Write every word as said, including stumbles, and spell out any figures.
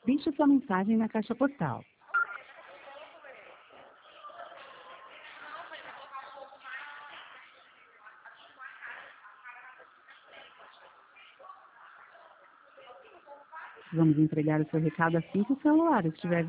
Deixe sua mensagem na caixa postal. Vamos entregar o seu recado assim que o celular estiver